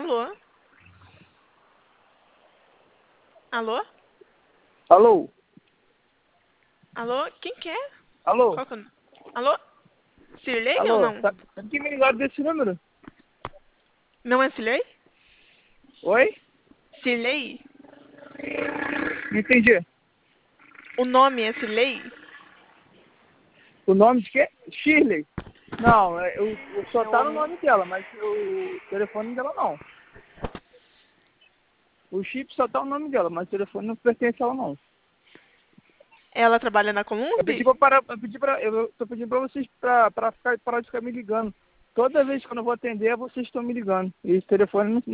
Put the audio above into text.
Alô? Alô? Alô? Alô? Quem que é? Alô? Qual que é o nome? Alô? Cirlei ou Alô? não? Tá aqui me ligado desse número? Não é Cirlei? Oi? Cirlei? Não entendi. O nome é Cirlei? O nome de quê? Shirley? Não, só tá no Eu... nome dela, mas o telefone dela não. O chip só tá no nome dela, mas o telefone não pertence a ela não. Ela trabalha na Eu pedi Columbi? pra parar, eu tô pedindo pra vocês parar de ficar me ligando. Toda vez que eu não vou atender, vocês estão me ligando. E esse telefone não